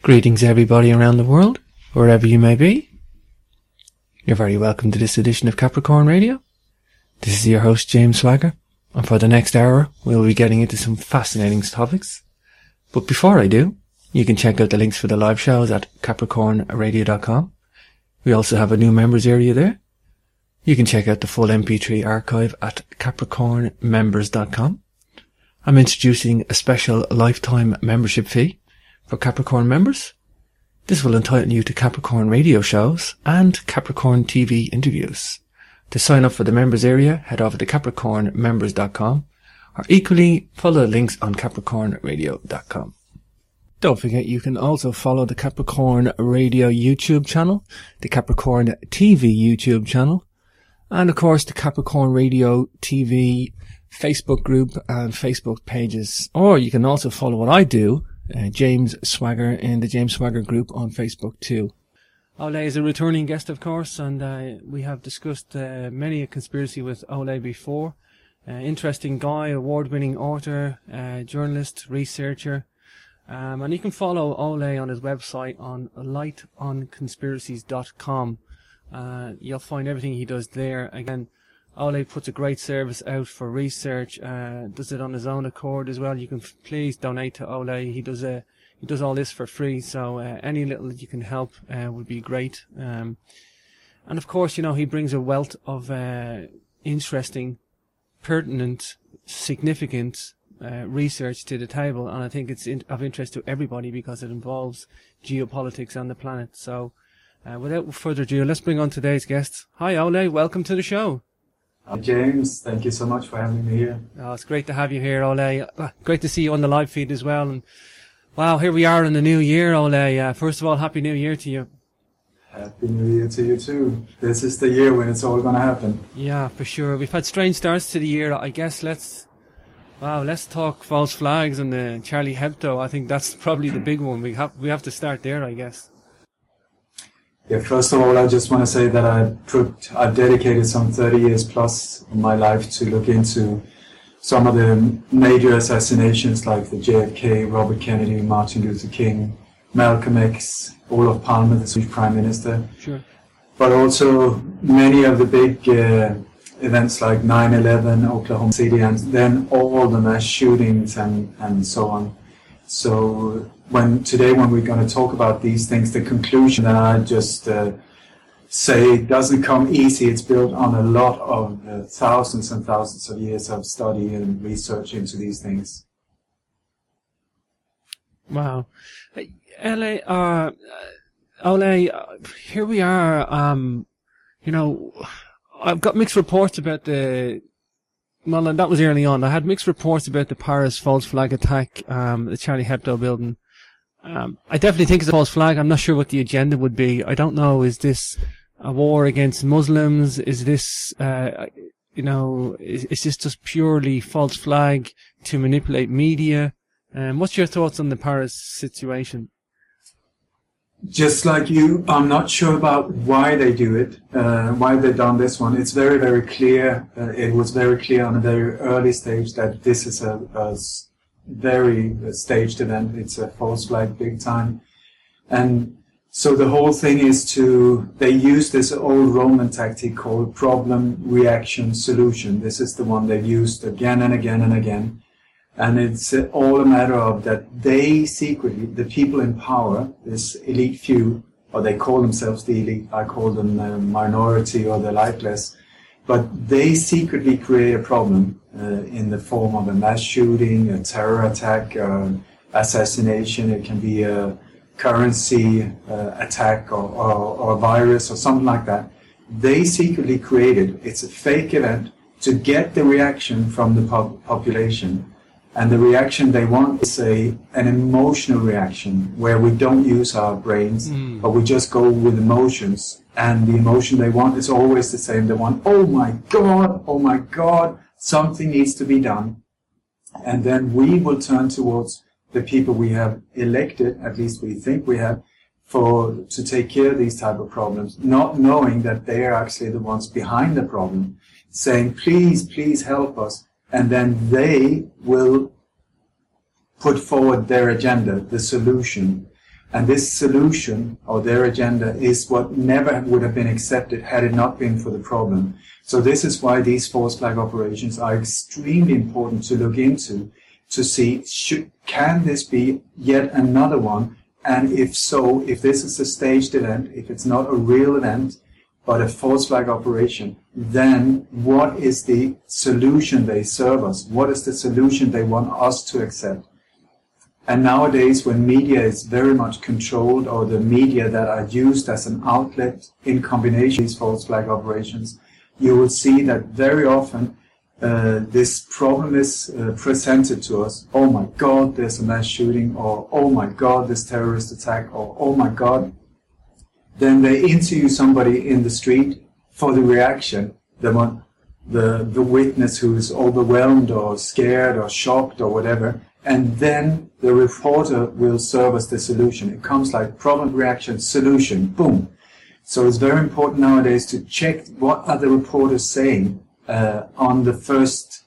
Greetings everybody around the world, wherever you may be. You're very welcome to this edition of Capricorn Radio. This is your host James Swagger, and for the next hour we'll be getting into some fascinating topics. But before I do, you can check out the links for the live shows at capricornradio.com. We also have a new members area there. You can check out the full MP3 archive at capricornmembers.com. I'm introducing a special lifetime membership fee for Capricorn members. This will entitle you to Capricorn radio shows and Capricorn TV interviews. To sign up for the members area, head over to capricornmembers.com, or equally follow the links on capricornradio.com. Don't forget you can also follow the Capricorn Radio YouTube channel, the Capricorn TV YouTube channel, and of course the Capricorn Radio TV Facebook group and Facebook pages. Or you can also follow what I do, James Swagger, in the James Swagger group on Facebook too. Ole is a returning guest, of course, and we have discussed many a conspiracy with Ole before. Interesting guy, award-winning author, journalist, researcher, and you can follow Ole on his website on lightonconspiracies.com. You'll find everything he does there. Again, Ole puts a great service out for research, does it on his own accord as well. You can please donate to Ole. He does all this for free, so any little you can help would be great. And of course, he brings a wealth of interesting, pertinent, significant research to the table, and I think it's of interest to everybody because it involves geopolitics on the planet. So without further ado, let's bring on today's guest. Hi Ole, welcome to the show. Hi James, thank you so much for having me here. Oh, it's great to have you here, Ole. Great to see you on the live feed as well. And wow, here we are in the new year, Ole. First of all, Happy New Year to you. Happy New Year to you too. This is the year when it's all going to happen. Yeah, for sure. We've had strange starts to the year. I guess let's talk false flags and the Charlie Hebdo. I think that's probably the big one. We have to start there, I guess. Yeah, first of all, I just want to say that I've dedicated some 30 years plus of my life to look into some of the major assassinations like the JFK, Robert Kennedy, Martin Luther King, Malcolm X, Olof Palme, the Swedish Prime Minister. Sure. But also many of the big events like 9/11, Oklahoma City, and then all the mass shootings and so on. So today when we're going to talk about these things, the conclusion that I just say doesn't come easy. It's built on a lot of thousands and thousands of years of study and research into these things. Wow. Ole, here we are. I've got mixed reports about well, that was early on. I had mixed reports about the Paris false flag attack, the Charlie Hebdo building. I definitely think it's a false flag. I'm not sure what the agenda would be. I don't know. Is this a war against Muslims? Is this, is this just purely false flag to manipulate media? What's your thoughts on the Paris situation? Just like you, I'm not sure about why they do it, why they've done this one. It's very, very clear. It was very clear on a very early stage that this is a very staged event. It's a false flag big time. And so the whole thing is they use this old Roman tactic called problem, reaction, solution. This is the one they've used again and again and again. And it's all a matter of that they secretly, the people in power, this elite few, or they call themselves the elite, I call them the minority or the lightless, but they secretly create a problem in the form of a mass shooting, a terror attack, assassination. It can be a currency attack or a virus or something like that. They secretly created, it's a fake event to get the reaction from the population. And the reaction they want is an emotional reaction where we don't use our brains, but we just go with emotions. And the emotion they want is always the same. They want, oh my God, something needs to be done. And then we will turn towards the people we have elected, at least we think we have, to take care of these type of problems, not knowing that they are actually the ones behind the problem, saying, please help us. And then they will put forward their agenda, the solution. And this solution, or their agenda, is what never would have been accepted had it not been for the problem. So this is why these false flag operations are extremely important to look into, to see, can this be yet another one? And if so, if this is a staged event, if it's not a real event, but a false flag operation, then what is the solution they serve us? What is the solution they want us to accept? And nowadays, when media is very much controlled, or the media that are used as an outlet in combination with these false flag operations, you will see that very often this problem is presented to us. Oh my God, there's a mass shooting, or oh my God, this terrorist attack, or oh my God. Then they interview somebody in the street for the reaction, the witness who is overwhelmed or scared or shocked or whatever. And then the reporter will serve as the solution. It comes like problem, reaction, solution, boom. So it's very important nowadays to check what are the reporters saying on the first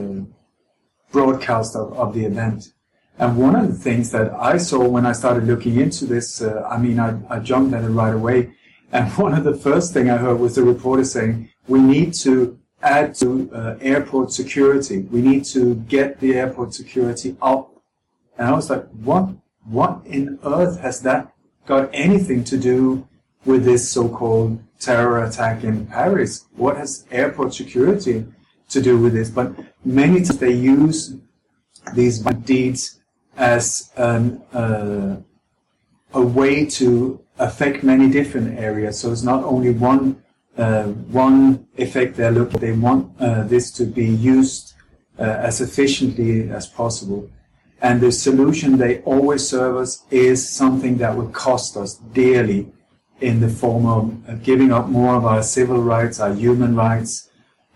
broadcast of the event. And one of the things that I saw when I started looking into this, I jumped at it right away. And one of the first thing I heard was the reporter saying, we need to add to airport security. We need to get the airport security up. And I was like, what in earth has that got anything to do with this so-called terror attack in Paris? What has airport security to do with this? But many times they use these deeds as a way to affect many different areas. So it's not only one effect they're looking. They want this to be used as efficiently as possible. And the solution they always serve us is something that will cost us dearly, in the form of giving up more of our civil rights, our human rights,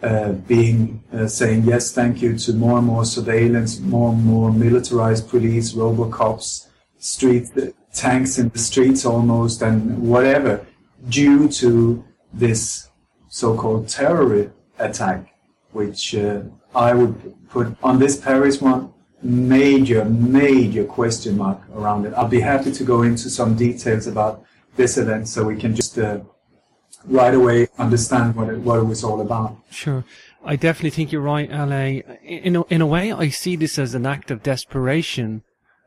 saying yes, thank you to more and more surveillance, more and more militarized police, robocops, tanks in the streets almost, and whatever, due to this so-called terror attack, which I would put on this Paris one, major question mark around it. I'll be happy to go into some details about this event so we can just right away understand what it was all about. Sure. I definitely think you're right, LA. In a way, I see this as an act of desperation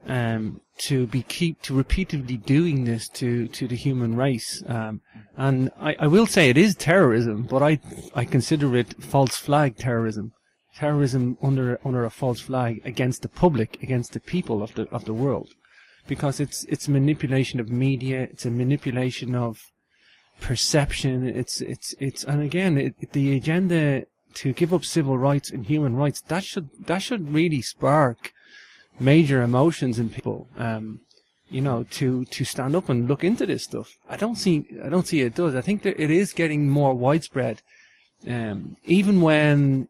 to repeatedly doing this to the human race. And I will say it is terrorism, but I consider it false flag terrorism. Terrorism under a false flag against the public, against the people of the world. Because it's manipulation of media, it's a manipulation of perception, and again, the agenda to give up civil rights and human rights, that should really spark major emotions in people, to stand up and look into this stuff. I don't see it does. I think that it is getting more widespread. Even when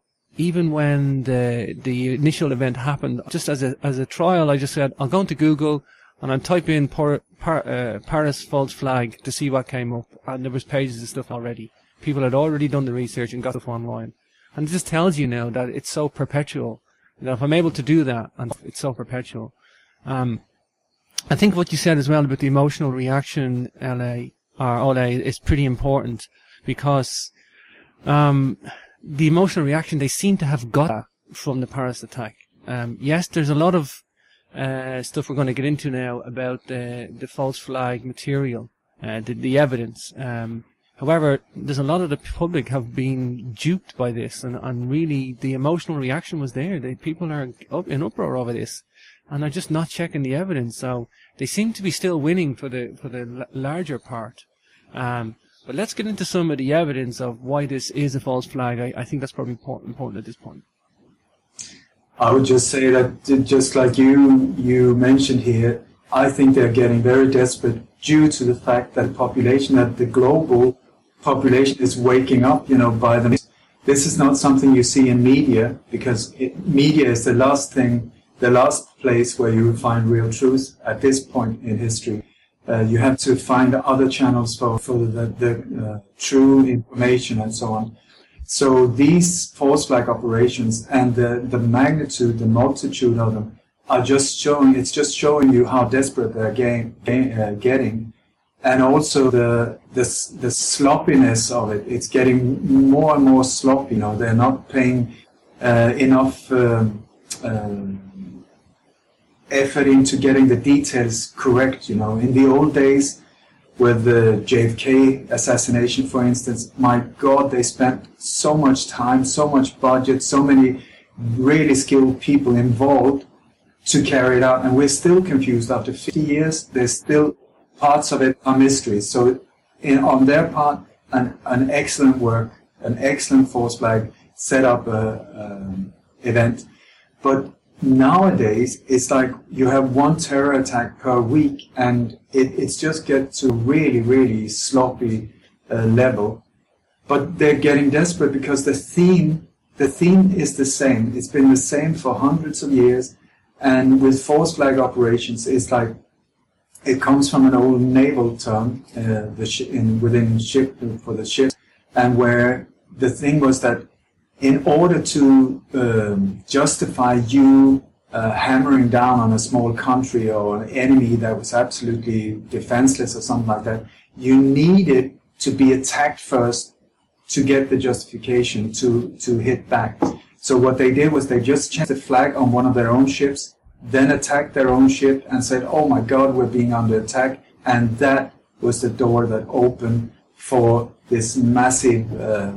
the initial event happened, just as a trial, I just said, I'll go into Google and I'll type in Paris false flag to see what came up, and there was pages of stuff already. People had already done the research and got stuff online. And it just tells you now that it's so perpetual. That if I'm able to do that, and it's so perpetual. I think what you said as well about the emotional reaction, Ole, is pretty important, because the emotional reaction, they seem to have got from the Paris attack. Yes, there's a lot of stuff we're going to get into now about the false flag material, the evidence. However, there's a lot of the public have been duped by this, and really the emotional reaction was there. People are in uproar over this, and are just not checking the evidence. So they seem to be still winning for the larger part. But let's get into some of the evidence of why this is a false flag. I think that's probably important at this point. I would just say that, just like you mentioned here, I think they're getting very desperate due to the fact that the global population is waking up, by the. This is not something you see in media, because media is the last place where you will find real truth at this point in history. You have to find other channels for the true information and so on. So these false flag operations and the magnitude, the multitude of them, are just showing, it's just showing you how desperate they're getting. And also the sloppiness of it. It's getting more and more sloppy. You know, they're not paying enough effort into getting the details correct. You know, in the old days, with the JFK assassination, for instance, my God, they spent so much time, so much budget, so many really skilled people involved to carry it out, and we're still confused after 50 years. There's still parts of it are mysteries. So on their part, an excellent work, an excellent false flag set up event. But nowadays, it's like you have one terror attack per week, and it's just get to really, really sloppy level. But they're getting desperate because the theme is the same. It's been the same for hundreds of years. And with false flag operations, it's like it comes from an old naval term within ship for the ship, and where the thing was that in order to justify you hammering down on a small country or an enemy that was absolutely defenseless or something like that, you needed to be attacked first to get the justification to hit back. So what they did was they just changed the flag on one of their own ships, then attacked their own ship and said, oh my God, we're being under attack. And that was the door that opened for this massive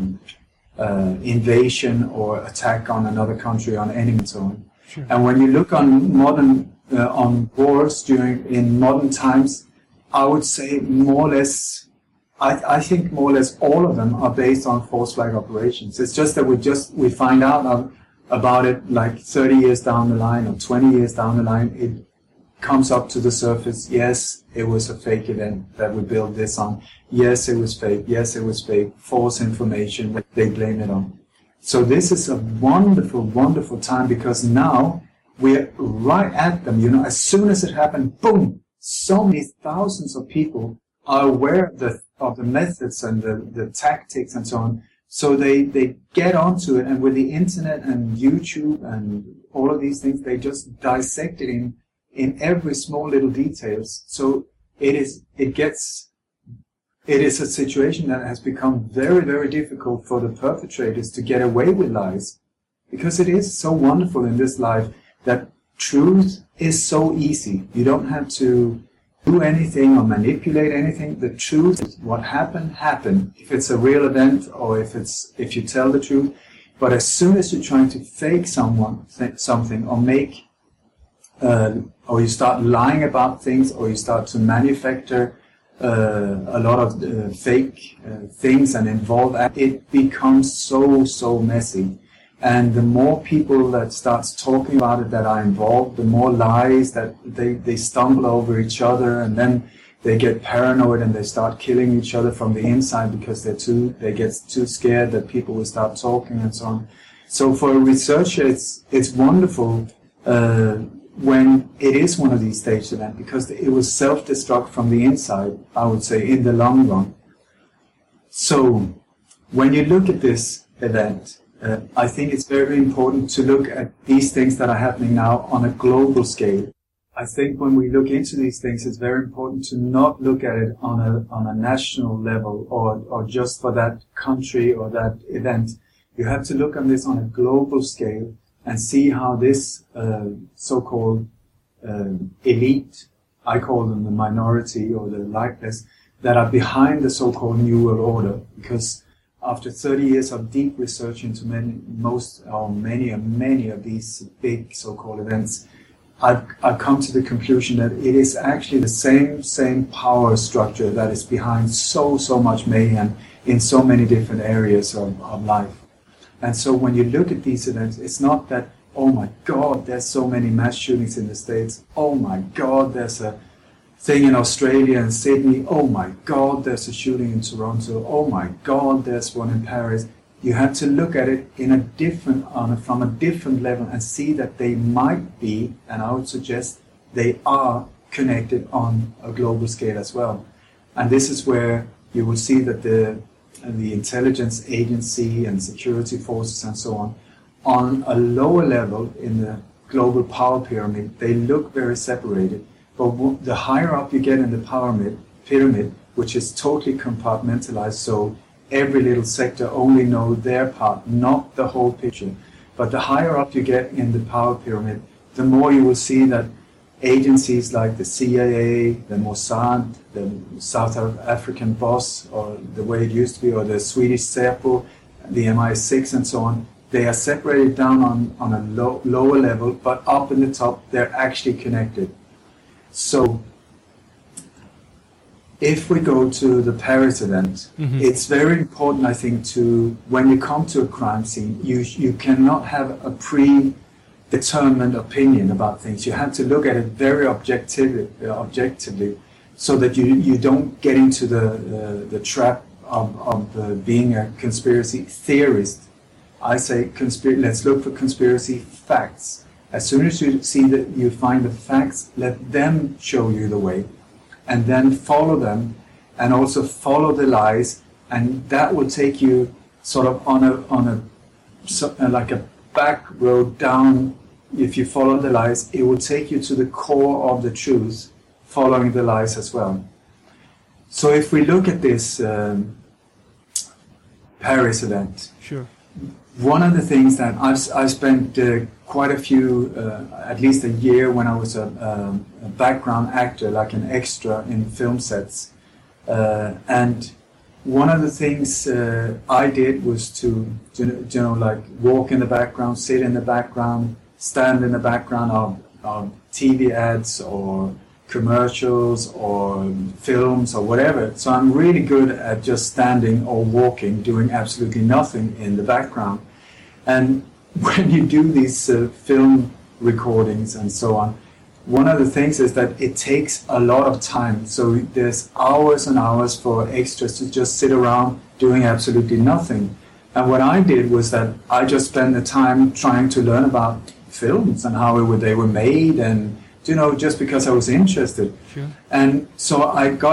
invasion or attack on another country, on enemy and so on. Sure. And when you look on modern on wars in modern times, I would say more or less, I think more or less all of them are based on false flag operations. It's just that we find out about it like 30 years down the line or 20 years down the line. It comes up to the surface. Yes, it was a fake event that we built this on. Yes, it was fake. Yes, it was fake. False information. They blame it on. So this is a wonderful, wonderful time, because now we're right at them. You know, as soon as it happened, boom, so many thousands of people are aware of the methods and the tactics and so on. So they get onto it, and with the internet and YouTube and all of these things, they just dissect it in every small little details. So it is a situation that has become very, very difficult for the perpetrators to get away with lies, because it is so wonderful in this life that truth is so easy. You don't have to do anything or manipulate anything. The truth is what happened. If it's a real event or if you tell the truth. But as soon as you're trying to fake something or make or you start lying about things, or you start to manufacture a lot of fake things and involve that, it becomes so messy. And the more people that starts talking about it that are involved, the more lies that they stumble over each other, and then they get paranoid and they start killing each other from the inside because they get too scared that people will start talking and so on. So for a researcher, it's wonderful when it is one of these staged events, because it will self-destruct from the inside, I would say, in the long run. So when you look at this event, I think it's very important to look at these things that are happening now on a global scale. I think when we look into these things, it's very important to not look at it on a national level or just for that country or that event. You have to look on this on a global scale and see how this so-called elite, I call them the minority or the likeless, that are behind the so-called New World Order. Because after 30 years of deep research into many of these big so-called events, I've come to the conclusion that it is actually the same power structure that is behind so much mayhem in so many different areas of life. And so when you look at these events, it's not that, oh my God, there's so many mass shootings in the States. Oh my God, there's a thing in Australia and Sydney. Oh my God, there's a shooting in Toronto. Oh my God, there's one in Paris. You have to look at it from a different level and see that they might be, and I would suggest they are connected on a global scale as well. And this is where you will see that the intelligence agency and security forces and so on a lower level in the global power pyramid, they look very separated. But the higher up you get in the pyramid, which is totally compartmentalized, so every little sector only know their part, not the whole picture. But the higher up you get in the power pyramid, the more you will see that agencies like the CIA, the Mossad, the South African boss, or the way it used to be, or the Swedish Säpo, the MI6 and so on, they are separated down on a lower level, but up in the top, they're actually connected. So if we go to the Paris event, it's very important, I think, when you come to a crime scene, you cannot have a predetermined opinion about things. You have to look at it very objectively, so that you don't get into the trap of being a conspiracy theorist. I say let's look for conspiracy facts. As soon as you see that you find the facts, let them show you the way, and then follow them, and also follow the lies, and that will take you sort of on a like a back road down. If you follow the lies, it will take you to the core of the truth, following the lies as well. So if we look at this Paris event, sure. One of the things that I've spent quite a few, at least a year when I was a background actor, like an extra in film sets. And one of the things I did was to, like walk in the background, sit in the background, stand in the background of TV ads or commercials or films or whatever. So I'm really good at just standing or walking, doing absolutely nothing in the background. And when you do these film recordings and so on, one of the things is that it takes a lot of time. So there's hours and hours for extras to just sit around doing absolutely nothing. And what I did was that I just spent the time trying to learn about films and how they were made, and just because I was interested. Sure. And so I got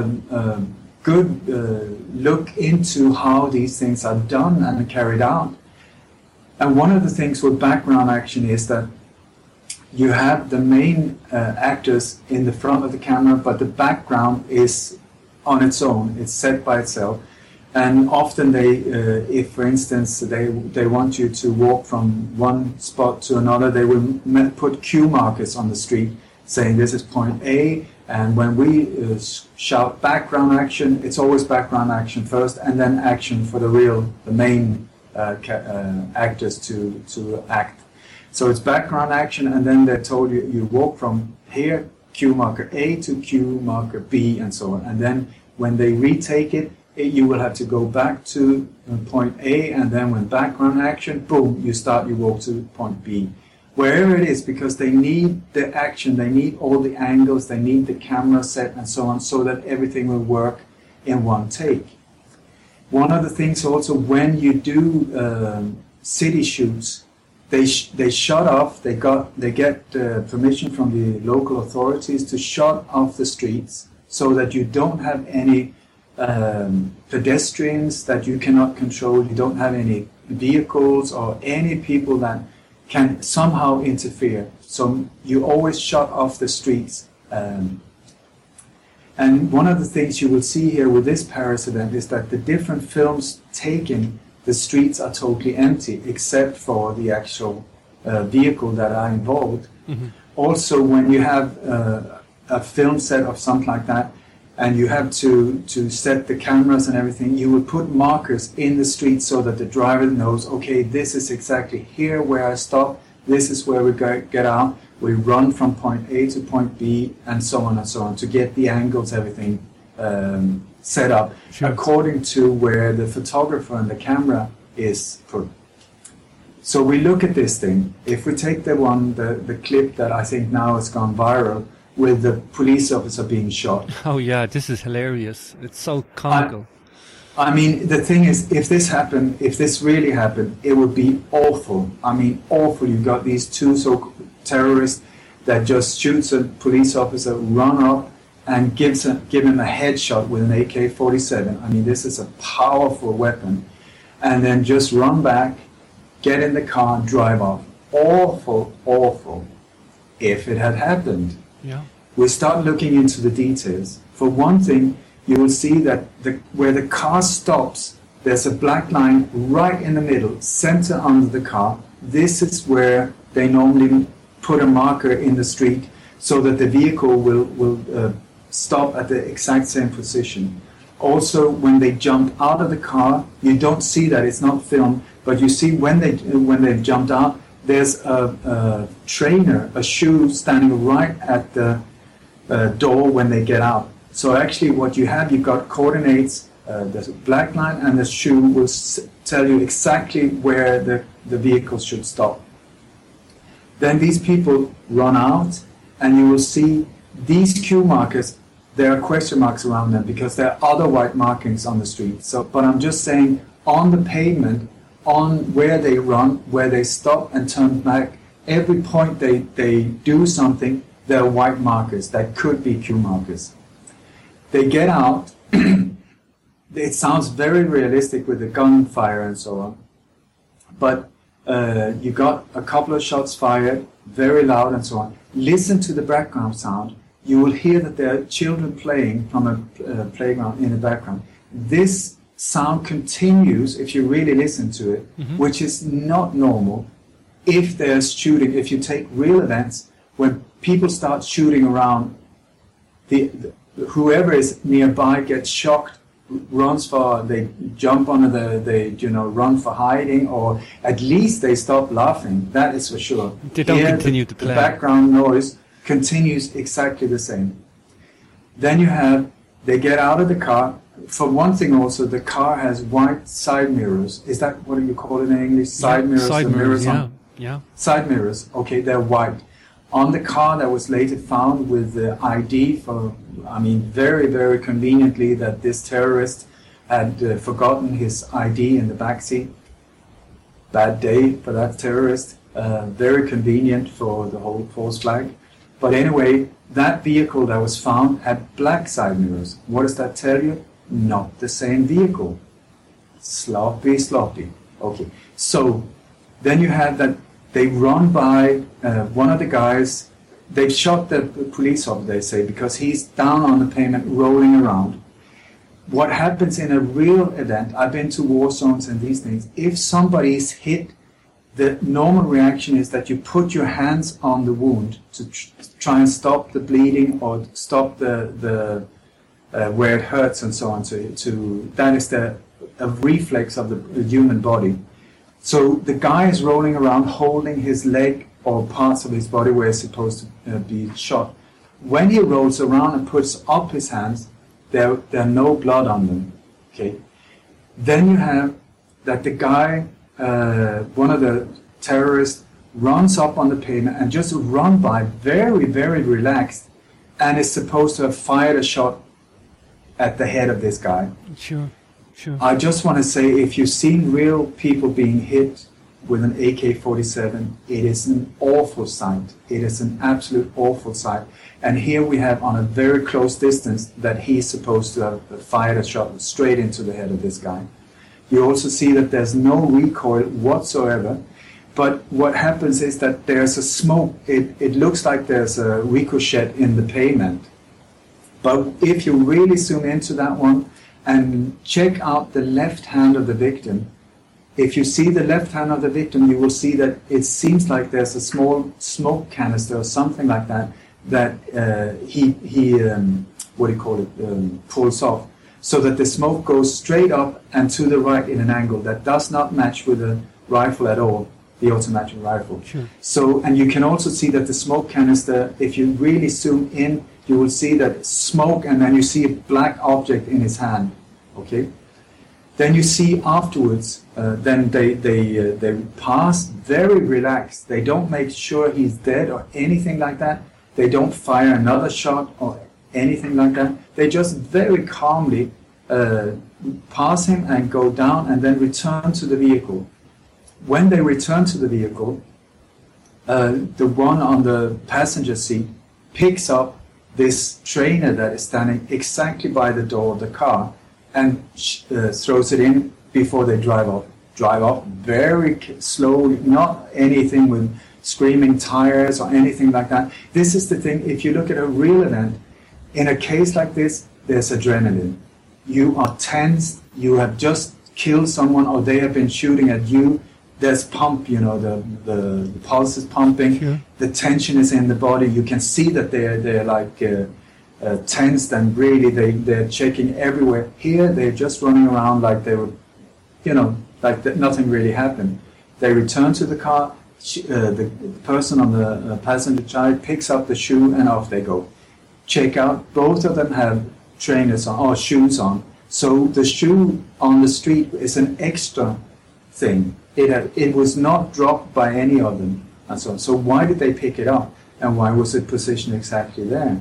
a good look into how these things are done and carried out. And one of the things with background action is that you have the main actors in the front of the camera, but the background is on its own. It's set by itself. And often if for instance they want you to walk from one spot to another, they will put cue markers on the street saying this is point A, and when we shout background action, it's always background action first, and then action for the main actors to act. So it's background action, and then they told you walk from here, cue marker A, to cue marker B, and so on. And then when they retake it, you will have to go back to point A, and then when background action, boom, you walk to point B. Wherever it is, because they need the action, they need all the angles, they need the camera set and so on, so that everything will work in one take. One of the things also, when you do city shoots, they shut off, they get permission from the local authorities to shut off the streets, so that you don't have any pedestrians that you cannot control, you don't have any vehicles or any people that can somehow interfere. So you always shut off the streets. And one of the things you will see here with this Paris event is that the different films taken, the streets are totally empty except for the actual vehicle that are involved. Mm-hmm. Also, when you have a film set of something like that, and you have to set the cameras and everything, you will put markers in the street so that the driver knows, okay, this is exactly here where I stop, this is where we get out, we run from point A to point B, and so on, to get the angles, everything set up, sure, according to where the photographer and the camera is put. So we look at this thing. If we take the clip that I think now has gone viral, with the police officer being shot. Oh yeah, this is hilarious. It's so comical. I mean, the thing is, if this really happened, it would be awful. I mean, awful. You've got these two terrorists that just shoots a police officer, run up, and give him a headshot with an AK-47. I mean, this is a powerful weapon. And then just run back, get in the car, and drive off. awful if it had happened. Yeah. We start looking into the details. For one thing, you will see that where the car stops, there's a black line right in the middle, center under the car. This is where they normally put a marker in the street so that the vehicle will stop at the exact same position. Also, when they jump out of the car, you don't see that, it's not filmed, but you see when they've jumped out, there's a trainer, a shoe standing right at the door when they get out. So actually what you have, you've got coordinates, the black line and the shoe will tell you exactly where the vehicle should stop. Then these people run out and you will see these queue markers, there are question marks around them because there are other white markings on the street. So, but I'm just saying on the pavement, on where they run, where they stop and turn back, every point they do something, there are white markers that could be queue markers. They get out, it sounds very realistic with the gunfire and so on, but you got a couple of shots fired, very loud and so on. Listen to the background sound. You will hear that there are children playing from a playground in the background. This sound continues if you really listen to it, which is not normal. If there's shooting, if you take real events, when people start shooting around, whoever is nearby gets shocked, runs for, they jump under they run for hiding, or at least they stop laughing. That is for sure. They don't continue to play. The background noise continues exactly the same. Then you have, they get out of the car. For one thing also, the car has white side mirrors. Is that what you call it in English? Side mirrors? Side mirrors, yeah. Side mirrors, okay, they're white. On the car that was later found with the ID very, very conveniently that this terrorist had forgotten his ID in the backseat. Bad day for that terrorist. Very convenient for the whole false flag. But anyway, that vehicle that was found had black side mirrors. What does that tell you? Not the same vehicle. Sloppy. Okay, so then you have that they run by one of the guys. They've shot the police officer, they say, because he's down on the pavement rolling around. What happens in a real event, I've been to war zones and these things, if somebody is hit, the normal reaction is that you put your hands on the wound to try and stop the bleeding or stop the where it hurts and so on. That is a reflex of the human body. So the guy is rolling around holding his leg or parts of his body where it's supposed to be shot. When he rolls around and puts up his hands, there are no blood on them. Okay. Then you have that the guy, one of the terrorists, runs up on the pavement and just run by very, very relaxed, and is supposed to have fired a shot at the head of this guy. Sure. I just want to say, if you've seen real people being hit with an AK-47, it is an awful sight. It is an absolute awful sight. And here we have on a very close distance that he's supposed to have fired a shot straight into the head of this guy. You also see that there's no recoil whatsoever. But what happens is that there's a smoke. It looks like there's a ricochet in the pavement. But if you really zoom into that one and check out the left hand of the victim, if you see the left hand of the victim, you will see that it seems like there's a small smoke canister or something like that he pulls off, so that the smoke goes straight up and to the right in an angle that does not match with the rifle at all, the automatic rifle. Sure. So, and you can also see that the smoke canister, if you really zoom in, you will see that smoke, and then you see a black object in his hand. Okay. Then you see afterwards, then they pass very relaxed. They don't make sure he's dead or anything like that. They don't fire another shot or anything like that. They just very calmly pass him and go down and then return to the vehicle. When they return to the vehicle, the one on the passenger seat picks up this trainer that is standing exactly by the door of the car and throws it in before they drive off. drive off very slowly, not anything with screaming tires or anything like that. This is the thing, if you look at a real event, in a case like this, there's adrenaline. You are tense, you have just killed someone or they have been shooting at you. There's pump, the pulse is pumping, sure. The tension is in the body. You can see that they're like tensed and really they're checking everywhere. Here they're just running around like they were, like nothing really happened. They return to the car. The person on the passenger side picks up the shoe and off they go. Check out. Both of them have trainers on or shoes on. So the shoe on the street is an extra thing. It was not dropped by any of them, and so on. So why did they pick it up, and why was it positioned exactly there?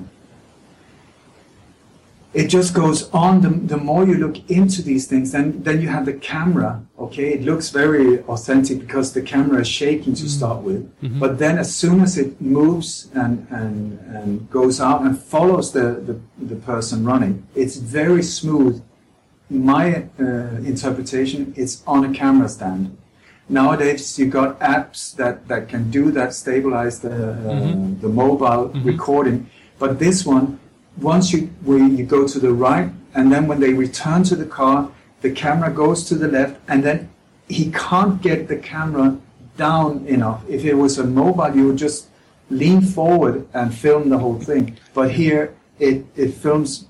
It just goes on. The more you look into these things, then you have the camera. Okay, it looks very authentic because the camera is shaking to start with. Mm-hmm. But then, as soon as it moves and goes out and follows the person running, it's very smooth. My interpretation, it's on a camera stand. Nowadays, you got apps that can do that, stabilize the mobile recording. But this one, once you go to the right, and then when they return to the car, the camera goes to the left, and then he can't get the camera down enough. If it was a mobile, you would just lean forward and film the whole thing. But here, it films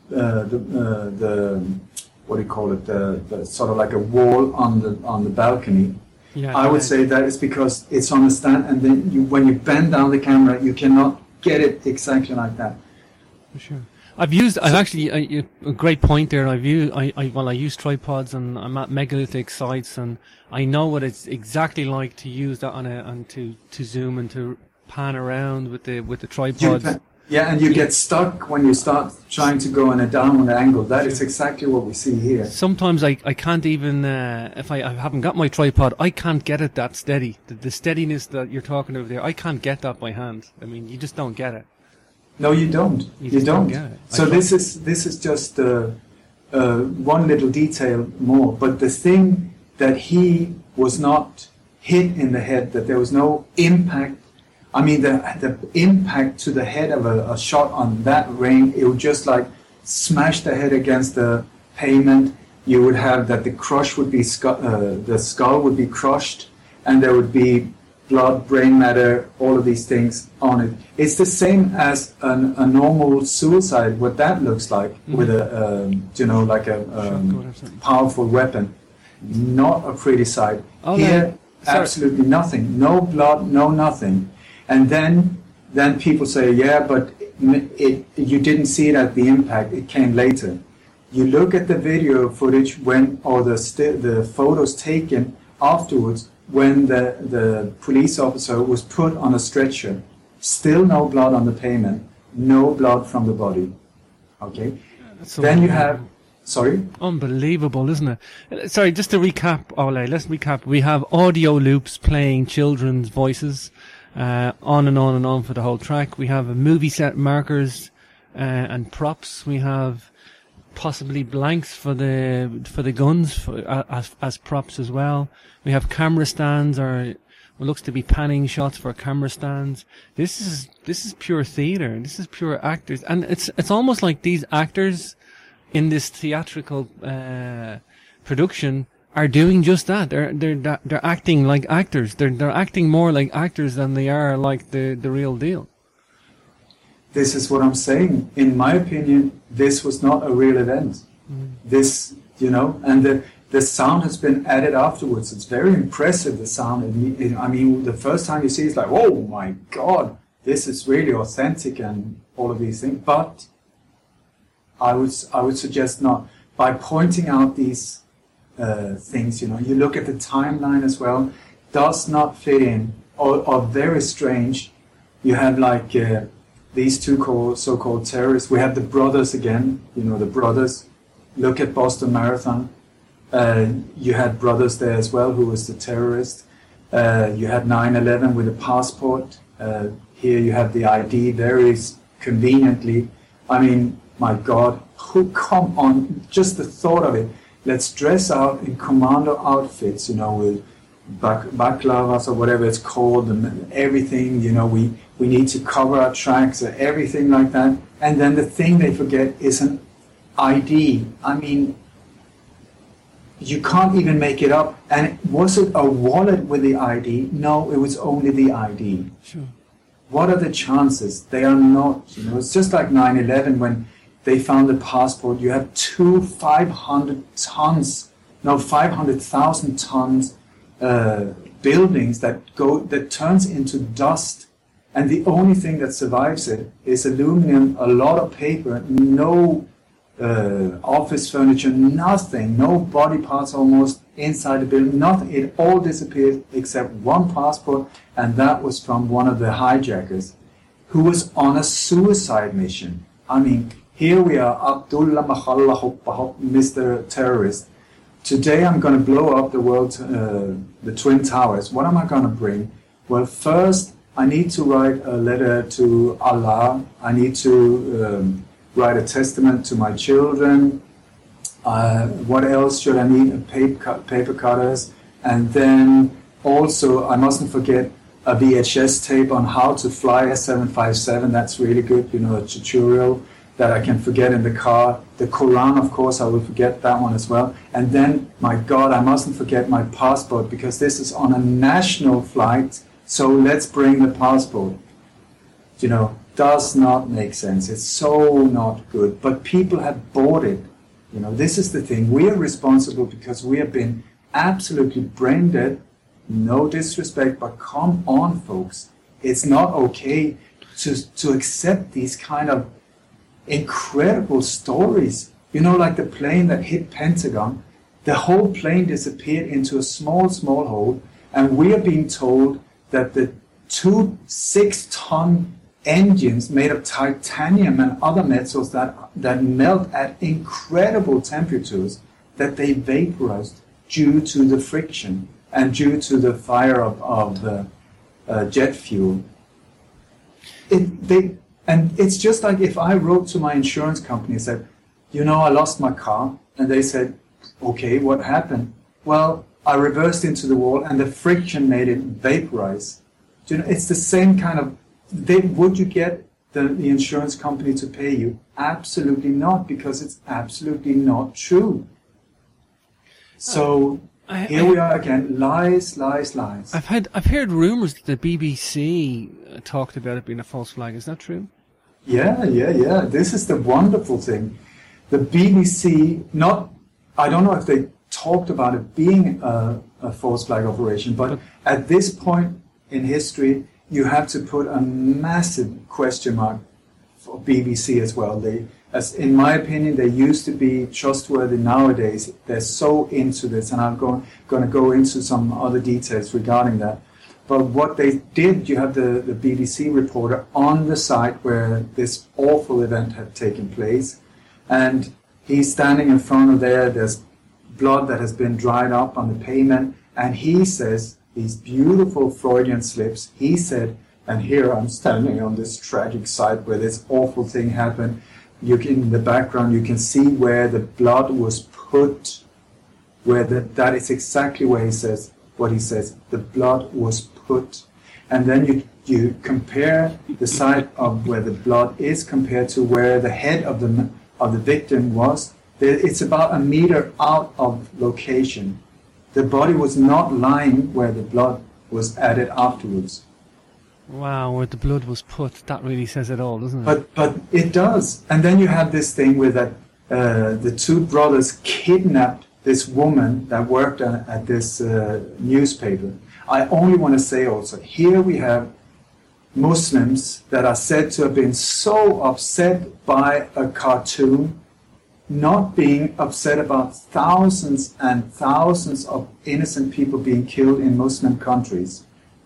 the what do you call it? The sort of like a wall on the balcony. Yeah, I would say that is because it's on a stand, and then when you bend down the camera, you cannot get it exactly like that. For sure. I've actually a great point there. I use tripods and I'm at megalithic sites, and I know what it's exactly like to use that and to zoom and to pan around with the tripods. And you get stuck when you start trying to go on a downward angle. That is exactly what we see here. Sometimes I can't even, if I haven't got my tripod, I can't get it that steady. The steadiness that you're talking about there, I can't get that by hand. I mean, you just don't get it. No, you don't. You don't. Get it. So this is just one little detail more. But the thing that he was not hit in the head, that there was no impact. I mean, the impact to the head of a shot on that range, it would just like smash the head against the pavement. You would have that the crush would be the skull would be crushed, and there would be blood, brain matter, all of these things on it. It's the same as a normal suicide. What that looks like with a powerful weapon, not a pretty sight. Here, absolutely nothing. No blood, no nothing. And then people say, yeah, but you didn't see it at the impact. It came later. You look at the video footage or the photos taken afterwards when the police officer was put on a stretcher. Still no blood on the pavement, no blood from the body. Okay. Then you have. Sorry? Unbelievable, isn't it? Sorry, just to recap, Ole, let's recap. We have audio loops playing children's voices. On and on and on for the whole track. We have movie set markers and props. We have possibly blanks for the guns as props as well. We have camera stands or what looks to be panning shots for camera stands. This is pure theater. This is pure actors, and it's almost like these actors in this theatrical production are doing just that. They're acting like actors. They're acting more like actors than they are like the real deal. This is what I'm saying. In my opinion, this was not a real event. This, and the sound has been added afterwards. It's very impressive, the sound. I mean, the first time you see it, it's like, oh my God, this is really authentic and all of these things. But I would suggest not. By pointing out these things, you look at the timeline as well, does not fit in, or very strange. You have like these two so-called terrorists. We have the brothers again, the brothers. Look at Boston Marathon. You had brothers there as well, who was the terrorist. You had 9/11 with a passport. Here you have the ID very conveniently. I mean, my God, come on, just the thought of it. let's dress out in commando outfits, you know, with baklavas or whatever it's called, and everything, you know, we need to cover our tracks or everything like that. And then the thing they forget is an ID. I mean, you can't even make it up. And was it a wallet with the ID? No, it was only the ID. Sure. What are the chances? They are not, you know, it's just like 9/11 when they found the passport. You have 500,000 tons buildings that turns into dust, and the only thing that survives it is aluminum, a lot of paper, no office furniture, nothing, no body parts almost inside the building, nothing. It all disappeared except one passport, and that was from one of the hijackers who was on a suicide mission. I mean, here we are, Abdullah Makhallah Mr. Terrorist. Today I'm going to blow up the Twin Towers. What am I going to bring? Well, first I need to write a letter to Allah. I need to write a testament to my children. What else should I need? Paper cutters. And then also I mustn't forget a VHS tape on how to fly a 757. That's really good, you know, a tutorial that I can forget in the car. The Quran, of course, I will forget that one as well. And then, my God, I mustn't forget my passport, because this is on a national flight, so let's bring the passport. You know, does not make sense. It's so not good. But people have bought it. You know, this is the thing. We are responsible because we have been absolutely brain dead. No disrespect, but come on, folks. It's not okay to accept these kind of incredible stories. You know, like the plane that hit Pentagon, the whole plane disappeared into a small hole, and we are being told that the 2 6-ton engines made of titanium and other metals that melt at incredible temperatures, that they vaporized due to the friction and due to the fire of the jet fuel. And it's just like if I wrote to my insurance company and said, you know, I lost my car. And they said, okay, what happened? Well, I reversed into the wall and the friction made it vaporize. You know, it's the same kind of... would you get the insurance company to pay you? Absolutely not, because it's absolutely not true. So here we are again, lies. I've heard rumours that the BBC talked about it being a false flag. Is that true? Yeah. This is the wonderful thing. The BBC, I don't know if they talked about it being a false flag operation, but at this point in history, you have to put a massive question mark for BBC as well. In my opinion, they used to be trustworthy. Nowadays, they're so into this, and I'm going to go into some other details regarding that. But what they did, you have the BBC reporter on the site where this awful event had taken place, and he's standing in front of there's blood that has been dried up on the pavement, and he says these beautiful Freudian slips. He said, and here I'm standing on this tragic site where this awful thing happened. In the background, you can see where the blood was put, that is exactly where he says, what he says, the blood was put. And then you compare the site of where the blood is compared to where the head of the victim was. It's about a meter out of location. The body was not lying where the blood was added afterwards. Wow, where the blood was put, that really says it all, doesn't it? But it does. And then you have this thing where the two brothers kidnapped this woman that worked at this newspaper. I only want to say also, here we have Muslims that are said to have been so upset by a cartoon, not being upset about thousands and thousands of innocent people being killed in Muslim countries.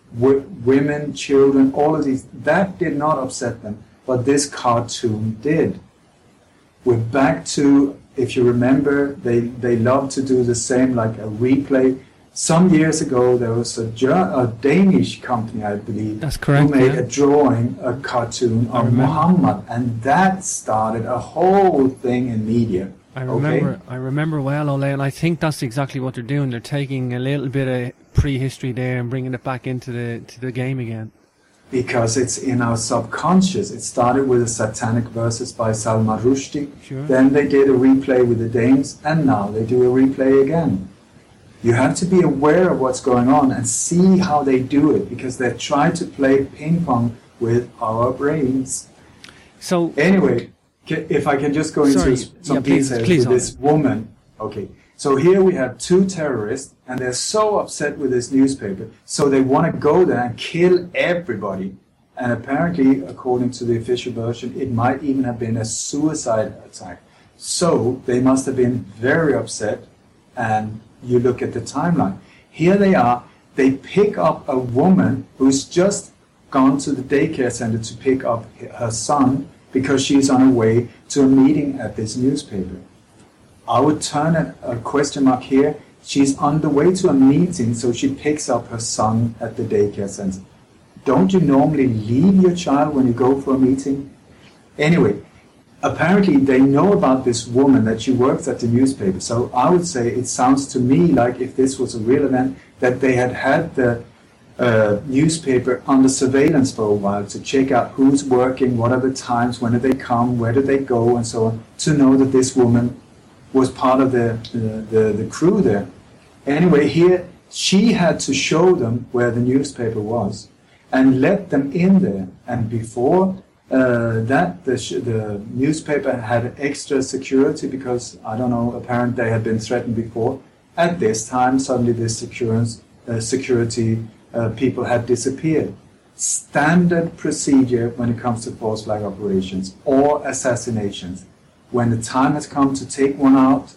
Women, children, all of these, that did not upset them, but this cartoon did. We're back to, if you remember, they love to do the same, like a replay. Some years ago, there was a Danish company, I believe, that's correct, who made a cartoon of Muhammad, and that started a whole thing in media. I remember well, Ole, and I think that's exactly what they're doing. They're taking a little bit of prehistory there and bringing it back into the game again. Because it's in our subconscious. It started with the Satanic Verses by Salman Rushdie. Sure. Then they did a replay with the Danes, and now they do a replay again. You have to be aware of what's going on and see how they do it, because they try to play ping pong with our brains. So anyway, if I can just go into some details with this woman. Okay, so here we have two terrorists, and they're so upset with this newspaper, so they want to go there and kill everybody. And apparently, according to the official version, it might even have been a suicide attack. So they must have been very upset, and you look at the timeline. Here they are, they pick up a woman who's just gone to the daycare center to pick up her son because she's on her way to a meeting at this newspaper. I would turn a question mark here. She's on the way to a meeting, so she picks up her son at the daycare center. Don't you normally leave your child when you go for a meeting? Anyway, apparently they know about this woman, that she works at the newspaper. So I would say it sounds to me like, if this was a real event, that they had the newspaper under surveillance for a while to check out who's working, what are the times, when do they come, where do they go, and so on, to know that this woman was part of the crew there. Anyway, here she had to show them where the newspaper was and let them in there. And before that, the newspaper had extra security because, I don't know, apparently they had been threatened before. At this time, suddenly this security people had disappeared. Standard procedure when it comes to false flag operations or assassinations. When the time has come to take one out,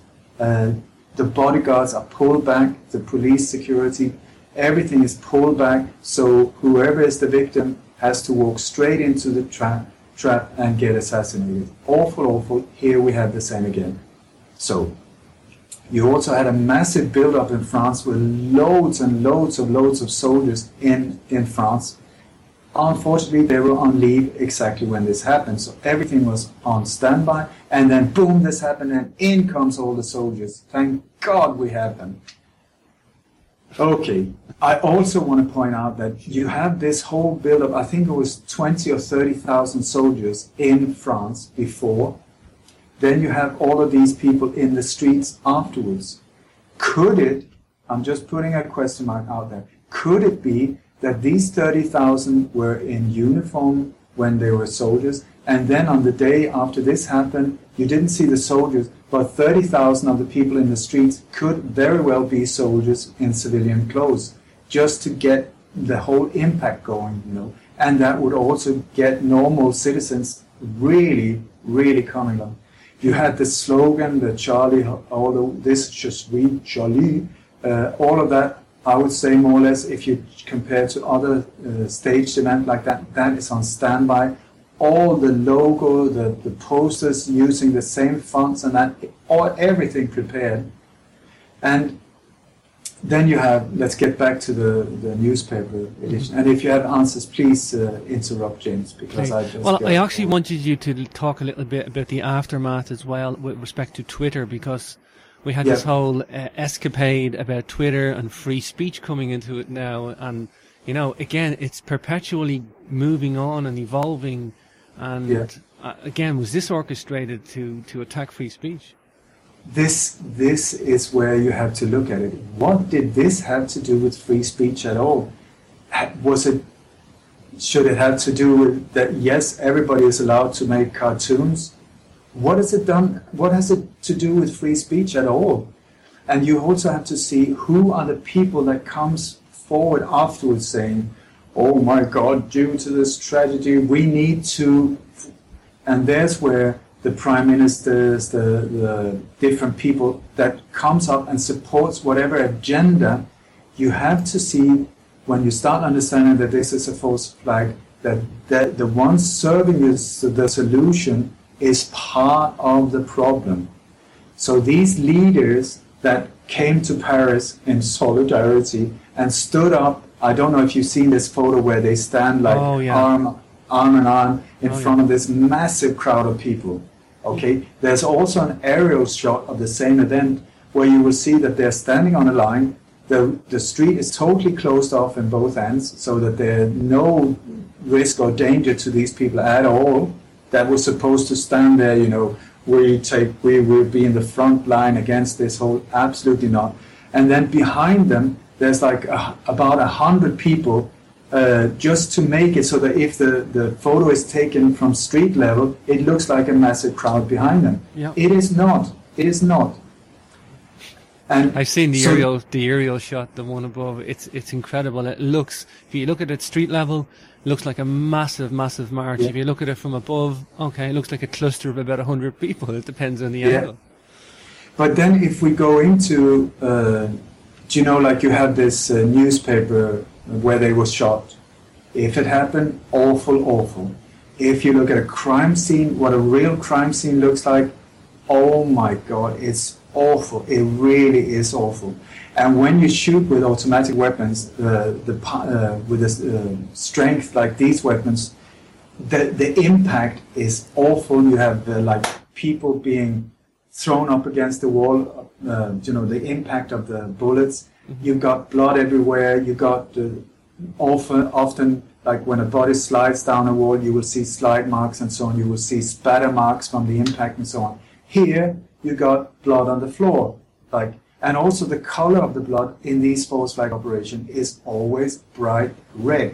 the bodyguards are pulled back, the police security, everything is pulled back, so whoever is the victim has to walk straight into the trap and get assassinated. Awful, awful. Here we have the same again. So, you also had a massive build-up in France with loads and loads of soldiers in France. Unfortunately, they were on leave exactly when this happened, so everything was on standby, and then boom, this happened, and in comes all the soldiers. Thank God we have them. Okay, I also want to point out that you have this whole build-up. I think it was 20 or 30,000 soldiers in France before. Then you have all of these people in the streets afterwards. Could it, I'm just putting a question mark out there, could it be that these 30,000 were in uniform when they were soldiers, and then on the day after this happened, you didn't see the soldiers, but 30,000 of the people in the streets could very well be soldiers in civilian clothes, just to get the whole impact going, you know, and that would also get normal citizens really, really coming on. You had the slogan, the Charlie, although this just read Charlie, all of that, I would say more or less, if you compare to other staged events like that, that is on standby. All the logo, the posters using the same fonts and that, everything prepared. And then you have, let's get back to the newspaper edition. And if you have answers, please interrupt, James, because I just... Well, I actually wanted you to talk a little bit about the aftermath as well with respect to Twitter, because we had this whole escapade about Twitter and free speech coming into it now. And, you know, again, it's perpetually moving on and evolving. And again, was this orchestrated to attack free speech? This is where you have to look at it. What did this have to do with free speech at all? Should it have to do with that, yes, everybody is allowed to make cartoons? What has it done? What has it to do with free speech at all? And you also have to see who are the people that comes forward afterwards saying, oh my God, due to this tragedy, we need to... And there's where the prime ministers, the different people that comes up and supports whatever agenda, you have to see, when you start understanding that this is a false flag, that the one serving the solution is part of the problem. So these leaders that came to Paris in solidarity and stood up, I don't know if you've seen this photo where they stand like arm in arm in front of this massive crowd of people. Okay, there's also an aerial shot of the same event where you will see that they're standing on a line. The street is totally closed off in both ends, so that there's no risk or danger to these people at all that were supposed to stand there, we will be in the front line against this whole, absolutely not. And then behind them, there's like about 100 people just to make it so that if the photo is taken from street level, it looks like a massive crowd behind them. Yeah. It is not. It is not. And I've seen the aerial shot, the one above. It's incredible. It looks, if you look at it street level, it looks like a massive march. Yeah. If you look at it from above, okay, it looks like a cluster of about 100 people. It depends on the angle. But then if we go into, like you have this newspaper where they were shot. If it happened, awful. If you look at a crime scene, what a real crime scene looks like, oh my God, it's awful. It really is awful. And when you shoot with automatic weapons, with the strength like these weapons, the impact is awful. You have like people being thrown up against the wall. The impact of the bullets. Mm-hmm. You've got blood everywhere. You got often like when a body slides down a wall, you will see slide marks and so on. You will see spatter marks from the impact and so on. Here, you got blood on the floor, and also the color of the blood in these false flag operations is always bright red.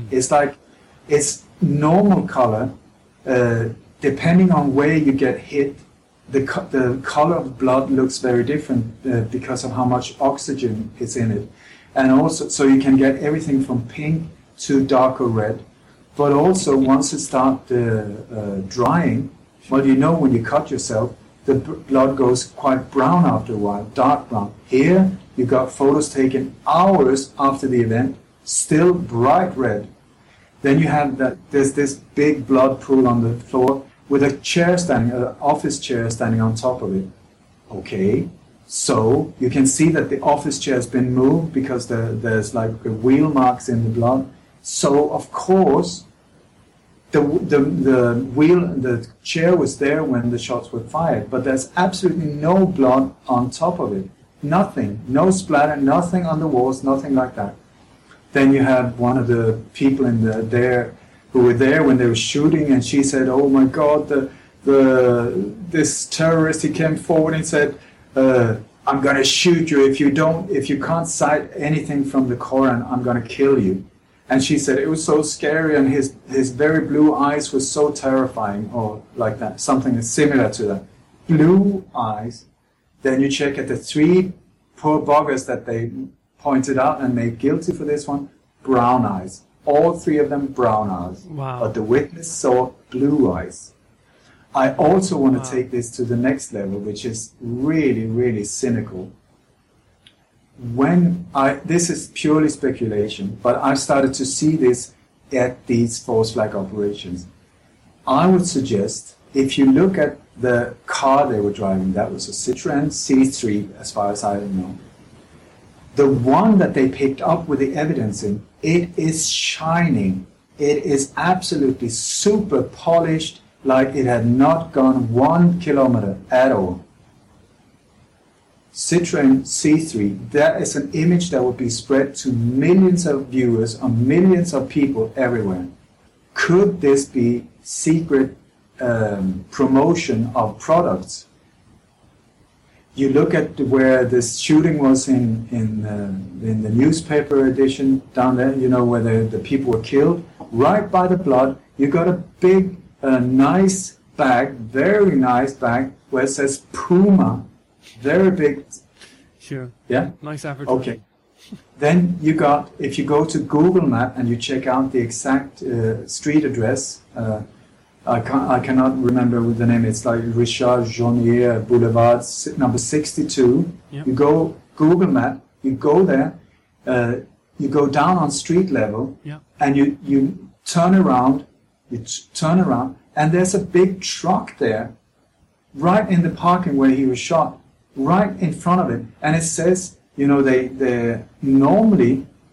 It's normal color. Depending on where you get hit, the color of the blood looks very different because of how much oxygen is in it, and also so you can get everything from pink to darker red. But also once it starts drying, well, when you cut yourself, the blood goes quite brown after a while, dark brown. Here, you got photos taken hours after the event, still bright red. Then you have there's this big blood pool on the floor with an office chair standing on top of it. Okay, so you can see that the office chair has been moved because there's like wheel marks in the blood. So of course, the chair was there when the shots were fired, but there's absolutely no blood on top of it. Nothing, no splatter, nothing on the walls, nothing like that. Then you have one of the people who were there when they were shooting, and she said, "Oh my God, this terrorist, he came forward and said, I'm going to shoot you if you can't cite anything from the Quran, I'm going to kill you." And she said it was so scary, and his very blue eyes were so terrifying, or like that, something similar to that. Blue eyes. Then you check at the 3 poor buggers that they pointed out and made guilty for this one, brown eyes. All 3 of them brown eyes. Wow. But the witness saw blue eyes. I also want to take this to the next level, which is really, really cynical. This is purely speculation, but I've started to see this at these false flag operations. I would suggest, if you look at the car they were driving, that was a Citroën C3, as far as I know. The one that they picked up with the evidence in, it is shining. It is absolutely super polished, like it had not gone 1 kilometer at all. Citroën C3, that is an image that will be spread to millions of viewers and millions of people everywhere. Could this be secret promotion of products? You look at where this shooting was in the newspaper edition down there, where the people were killed. Right by the blood, you got a big, nice bag, very nice bag, where it says Puma. Very big. Sure. Yeah? Nice advertising. Okay. Then if you go to Google Map and you check out the exact street address, I cannot remember the name. It's like Richard Jonier Boulevard, number 62. Yep. You go Google Map, you go there, you go down on street level, yep. And you turn around, and there's a big truck there, right in the parking where he was shot, right in front of it, and it says, they normally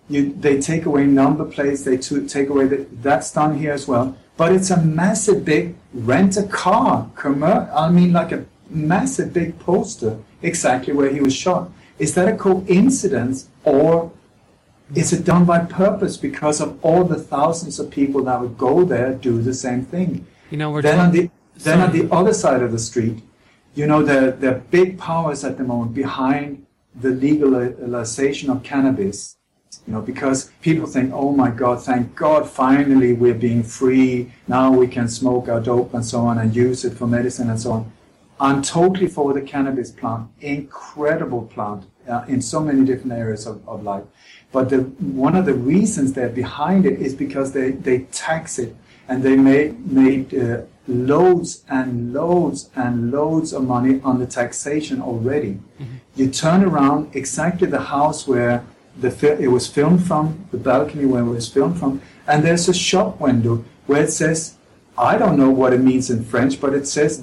They take away number plates. They take away that's done here as well. But it's a massive big rent-a-car like a massive big poster exactly where he was shot. Is that a coincidence, or is it done by purpose because of all the thousands of people that would go there do the same thing? Then on the other side of the street, there are big powers at the moment behind the legalization of cannabis. Because people think, oh my God, thank God, finally we're being free. Now we can smoke our dope and so on and use it for medicine and so on. I'm totally for the cannabis plant, incredible plant in so many different areas of life. But one of the reasons they're behind it is because they tax it, and they made loads and loads and loads of money on the taxation already. Mm-hmm. You turn around exactly the house where it was filmed from, the balcony where it was filmed from, and there's a shop window where it says, I don't know what it means in French, but it says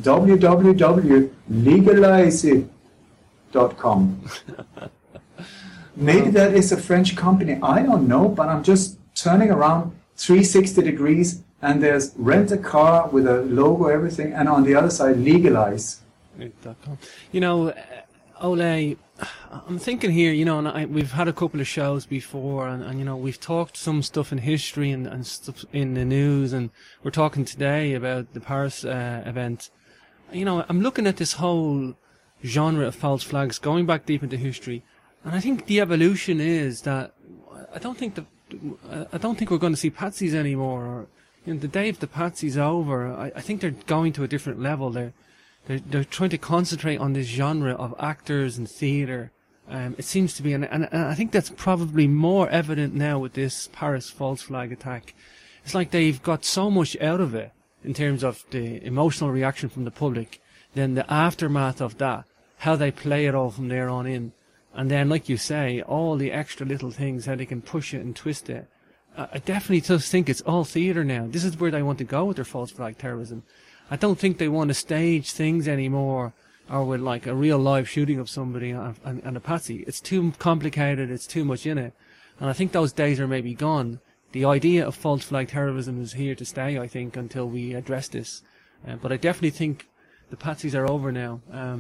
www.legalizeit.com. Maybe that is a French company. I don't know, but I'm just turning around 360 degrees, and there's rent a car with a logo, everything, and on the other side, legalize. Ole, I'm thinking here, and we've had a couple of shows before, and we've talked some stuff in history and stuff in the news, and we're talking today about the Paris event. I'm looking at this whole genre of false flags, going back deep into history, and I think the evolution is that I don't think we're going to see patsies anymore. Or, the day of the patsies over. I think they're going to a different level. They're trying to concentrate on this genre of actors and theatre. It seems to be, and I think that's probably more evident now with this Paris false flag attack. It's like they've got so much out of it in terms of the emotional reaction from the public, then the aftermath of that, how they play it all from there on in, and then, like you say, all the extra little things, how they can push it and twist it. I definitely just think it's all theatre now. This is where they want to go with their false flag terrorism. I don't think they want to stage things anymore, or with like a real live shooting of somebody and a patsy. It's too complicated, it's too much in it. And I think those days are maybe gone. The idea of false flag terrorism is here to stay, I think, until we address this. But I definitely think the patsies are over now.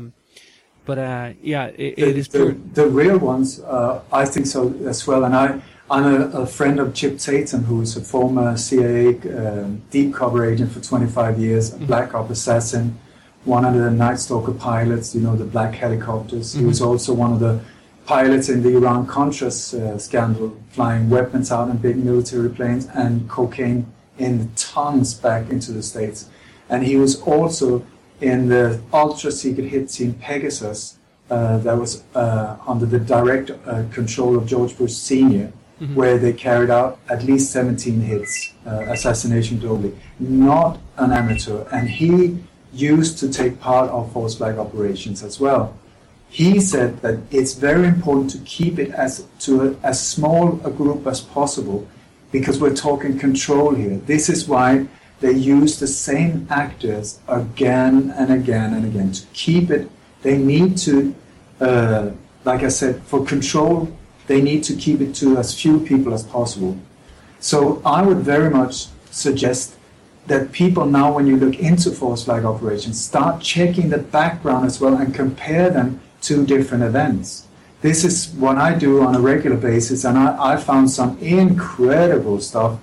It is pure. The real ones, I think so as well. And I'm a friend of Chip Tatum, who's a former CIA deep cover agent for 25 years, a black op assassin, one of the Night Stalker pilots, the black helicopters. Mm-hmm. He was also one of the pilots in the Iran-Contras scandal, flying weapons out in big military planes and cocaine in tons back into the States. And he was also in the ultra-secret hit team Pegasus that was under the direct control of George Bush Sr., mm-hmm. where they carried out at least 17 hits, assassination globally. Not an amateur. And he used to take part of false flag operations as well. He said that it's very important to keep it as small a group as possible, because we're talking control here. This is why they use the same actors again and again and again to keep it. They need to, like I said, for control, they need to keep it to as few people as possible. So I would very much suggest that people now, when you look into false flag operations, start checking the background as well and compare them to different events. This is what I do on a regular basis, and I found some incredible stuff.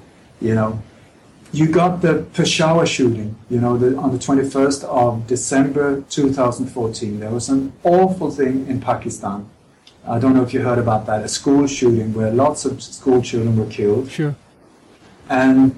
You got the Peshawar shooting, on the 21st of December 2014. There was an awful thing in Pakistan. I don't know if you heard about that, a school shooting where lots of school children were killed. Sure. And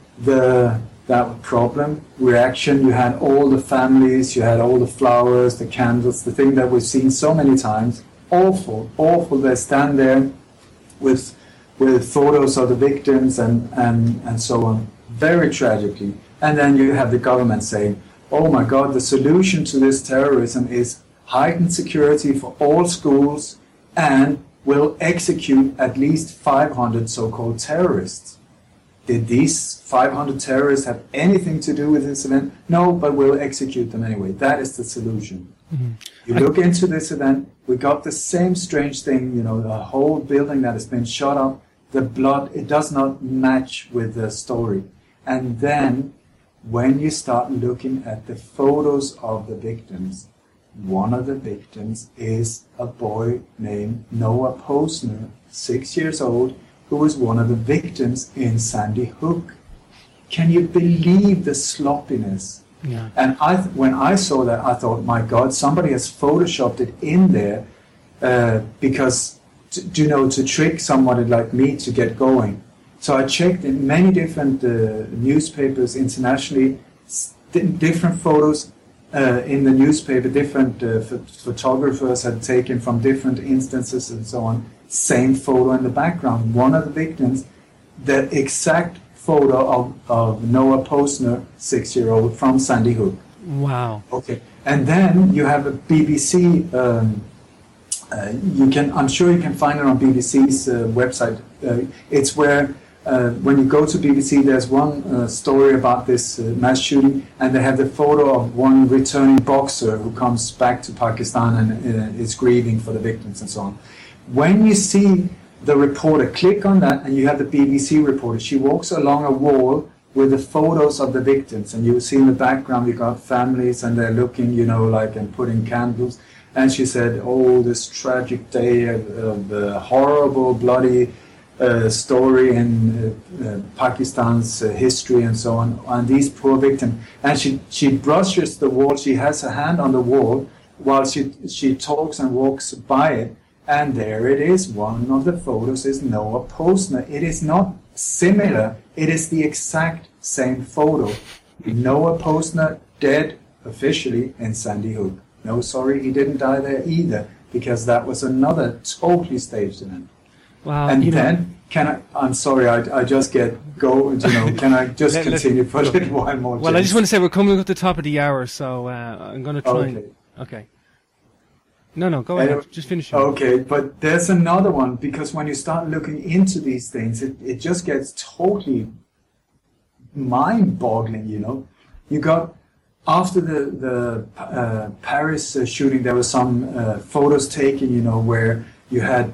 that problem, reaction, you had all the families, you had all the flowers, the candles, the thing that we've seen so many times. Awful, awful. They stand there with photos of the victims and so on. Very tragically. And then you have the government saying, oh my God, the solution to this terrorism is heightened security for all schools and will execute at least 500 so-called terrorists. Did these 500 terrorists have anything to do with this event? No, but we'll execute them anyway. That is the solution. Mm-hmm. You look into this event, we got the same strange thing, a whole building that has been shot up the blood, it does not match with the story. And then when you start looking at the photos of the victims, one of the victims is a boy named Noah Posner, 6 years old, who was one of the victims in Sandy Hook. Can you believe the sloppiness? Yeah. And when I saw that, I thought, my God, somebody has photoshopped it in there because, to trick somebody like me to get going. So I checked in many different newspapers internationally, different photos in the newspaper, different photographers had taken from different instances and so on. Same photo in the background. One of the victims, the exact photo of Noah Posner, 6-year-old, from Sandy Hook. Wow. Okay. And then you have a BBC, I'm sure you can find it on BBC's website. It's where when you go to BBC, there's one story about this mass shooting, and they have the photo of one returning boxer who comes back to Pakistan and is grieving for the victims and so on. When you see the reporter, click on that, and you have the BBC reporter. She walks along a wall with the photos of the victims, and you see in the background you got families, and they're looking, and putting candles. And she said, "Oh, this tragic day of the horrible, bloody story in Pakistan's history and so on, and these poor victims." And she brushes the wall. She has her hand on the wall while she talks and walks by it. And there it is. One of the photos is Noah Posner. It is not similar. It is the exact same photo. Noah Posner dead officially in Sandy Hook. No, sorry, he didn't die there either, because that was another totally staged event. Wow. And then, I'm sorry, I just can I just continue for a little while more? Well, James? I just want to say we're coming up to the top of the hour, so I'm going to try Okay. No, go ahead. Just finish it. Okay, but there's another one, because when you start looking into these things, it just gets totally mind-boggling, You got, after the Paris shooting, there were some photos taken, where you had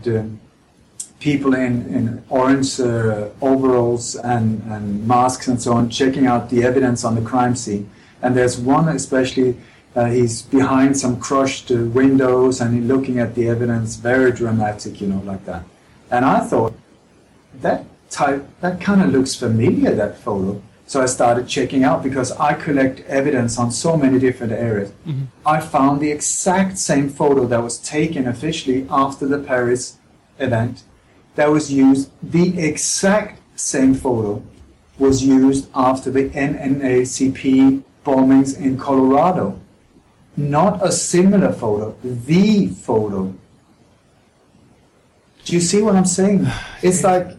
people in orange overalls and masks and so on, checking out the evidence on the crime scene. And there's one especially, he's behind some crushed windows and he's looking at the evidence, very dramatic, like that. And I thought, that kind of looks familiar, that photo. So I started checking out, because I collect evidence on so many different areas. Mm-hmm. I found the exact same photo that was taken officially after the Paris event. That was used, the exact same photo was used after the NAACP bombings in Colorado. Not a similar photo, the photo. Do you see what I'm saying? It's like,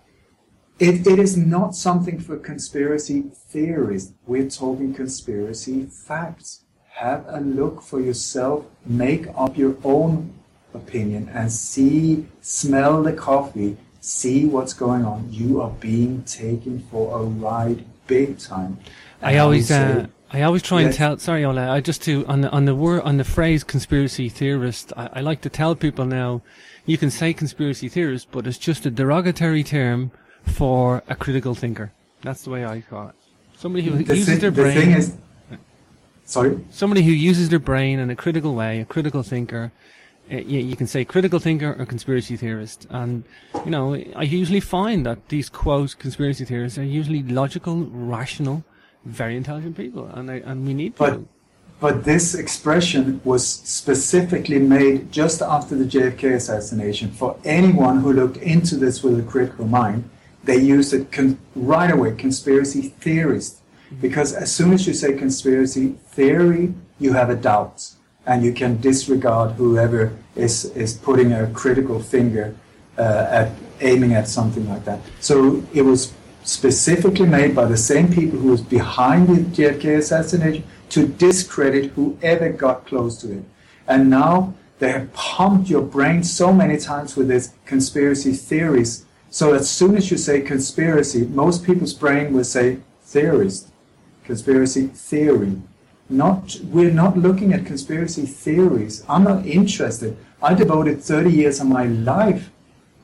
it is not something for conspiracy theorists. We're talking conspiracy facts. Have a look for yourself, make up your own opinion, and smell the coffee, see what's going on. You are being taken for a ride big time. I always try and tell. Sorry, Ola. On the phrase conspiracy theorist, I like to tell people now. You can say conspiracy theorist, but it's just a derogatory term for a critical thinker. That's the way I call it. Somebody who uses their brain. The thing is, sorry. Somebody who uses their brain in a critical way, a critical thinker. You can say critical thinker or conspiracy theorist, and I usually find that these quote conspiracy theorists are usually logical, rational, very intelligent people, and we need to. But this expression was specifically made just after the JFK assassination. For anyone who looked into this with a critical mind, they used it right away, conspiracy theorist, because as soon as you say conspiracy theory, you have a doubt. And you can disregard whoever is putting a critical finger aiming at something like that. So it was specifically made by the same people who was behind the JFK assassination to discredit whoever got close to it. And now they have pumped your brain so many times with this conspiracy theories. So as soon as you say conspiracy, most people's brain will say theorist, conspiracy theory. We're not looking at conspiracy theories. I'm not interested. I devoted 30 years of my life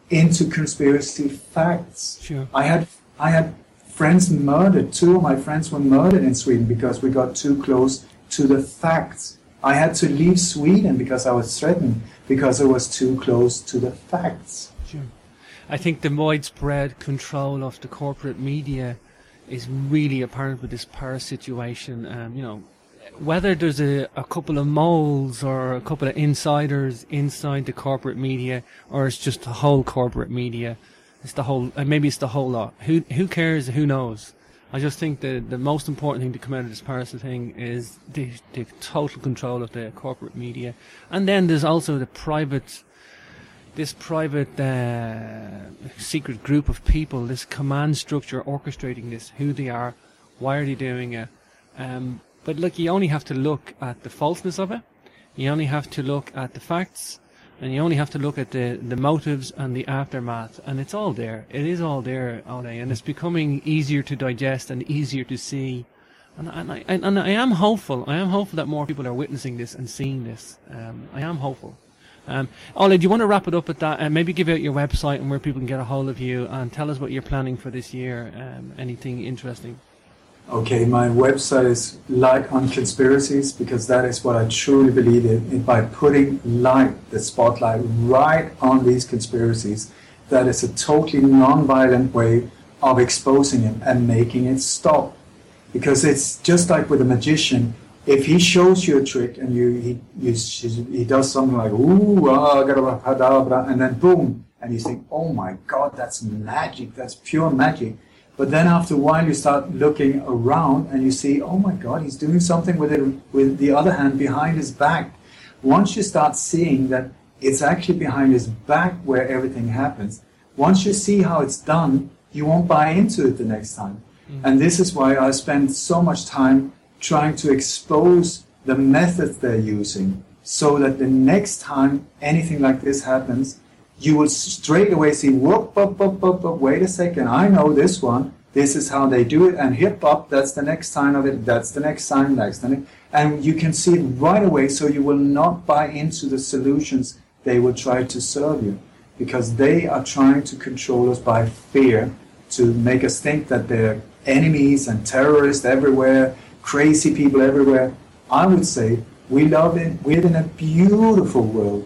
into conspiracy facts. Sure. I had friends murdered. 2 of my friends were murdered in Sweden because we got too close to the facts. I had to leave Sweden because I was threatened because it was too close to the facts. Sure. I think the widespread control of the corporate media is really apparent with this Paris situation. Whether there's a couple of moles or a couple of insiders inside the corporate media, or it's just the whole corporate media, it's the whole, maybe it's the whole lot. Who cares? Who knows? I just think the most important thing to come out of this Paris thing is the total control of the corporate media, and then there's also the private secret group of people, this command structure orchestrating this, who they are, why are they doing it. But look, you only have to look at the falseness of it, you only have to look at the facts, and you only have to look at the motives and the aftermath, and it's all there. It is all there, Ole, and it's becoming easier to digest and easier to see. And I am hopeful. I am hopeful that more people are witnessing this and seeing this. I am hopeful. Ole, do you want to wrap it up at that and maybe give out your website and where people can get a hold of you and tell us what you're planning for this year? Anything interesting? Okay, my website is Light on Conspiracies, because that is what I truly believe in. By putting the spotlight right on these conspiracies, that is a totally non-violent way of exposing it and making it stop. Because it's just like with a magician. If he shows you a trick and he does something like, and then boom, and you think, oh my God, that's magic, that's pure magic. But then after a while you start looking around and you see, oh my God, he's doing something with the other hand behind his back. Once you start seeing that it's actually behind his back where everything happens, once you see how it's done, you won't buy into it the next time. Mm-hmm. And this is why I spend so much time trying to expose the methods they're using, so that the next time anything like this happens, you will straight away see, whoop, wait a second, I know this one, this is how they do it, and hip up, that's the next sign of it, that's the next sign, and you can see it right away, so you will not buy into the solutions they will try to serve you, because they are trying to control us by fear, to make us think that they're enemies and terrorists everywhere, crazy people everywhere. I would say we live in a beautiful world.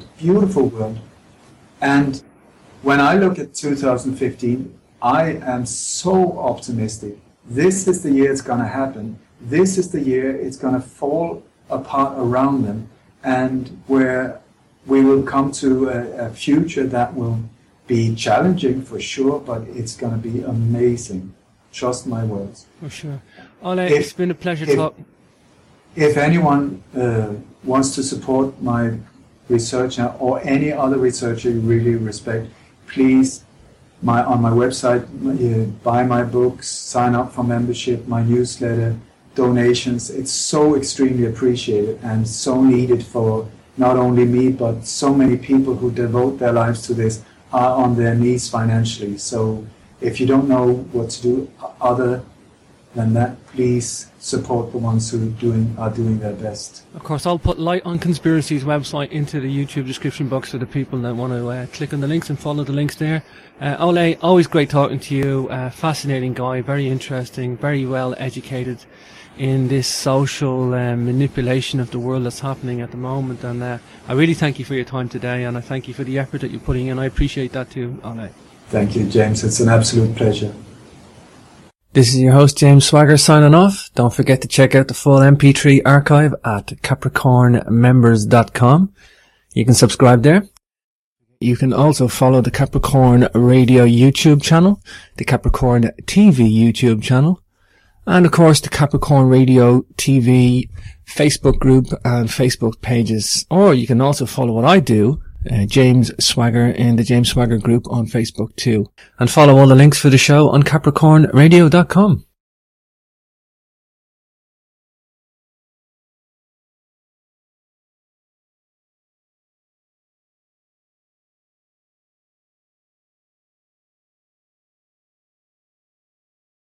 And when I look at 2015, I am so optimistic. This is the year it's going to happen. This is the year it's going to fall apart around them, and where we will come to a future that will be challenging for sure, but it's going to be amazing. Trust my words. For sure. Ole, it's been a pleasure talking. If anyone wants to support my research or any other researcher you really respect, please, on my website, buy my books, sign up for membership, my newsletter, donations. It's so extremely appreciated and so needed for not only me, but so many people who devote their lives to this are on their knees financially. So if you don't know what to do other than that, please support the ones who are doing their best. Of course, I'll put Light on Conspiracy's website into the YouTube description box for the people that want to click on the links and follow the links there. Ole, always great talking to you. Fascinating guy, very interesting, very well educated in this social manipulation of the world that's happening at the moment. And I really thank you for your time today, and I thank you for the effort that you're putting in. I appreciate that too, Ole. Thank you, James. It's an absolute pleasure. This is your host, James Swagger, signing off. Don't forget to check out the full MP3 archive at capricornmembers.com. You can subscribe there. You can also follow the Capricorn Radio YouTube channel, the Capricorn TV YouTube channel, and of course the Capricorn Radio TV Facebook group and Facebook pages. Or you can also follow what I do, James Swagger, in the James Swagger group on Facebook too. And follow all the links for the show on capricornradio.com.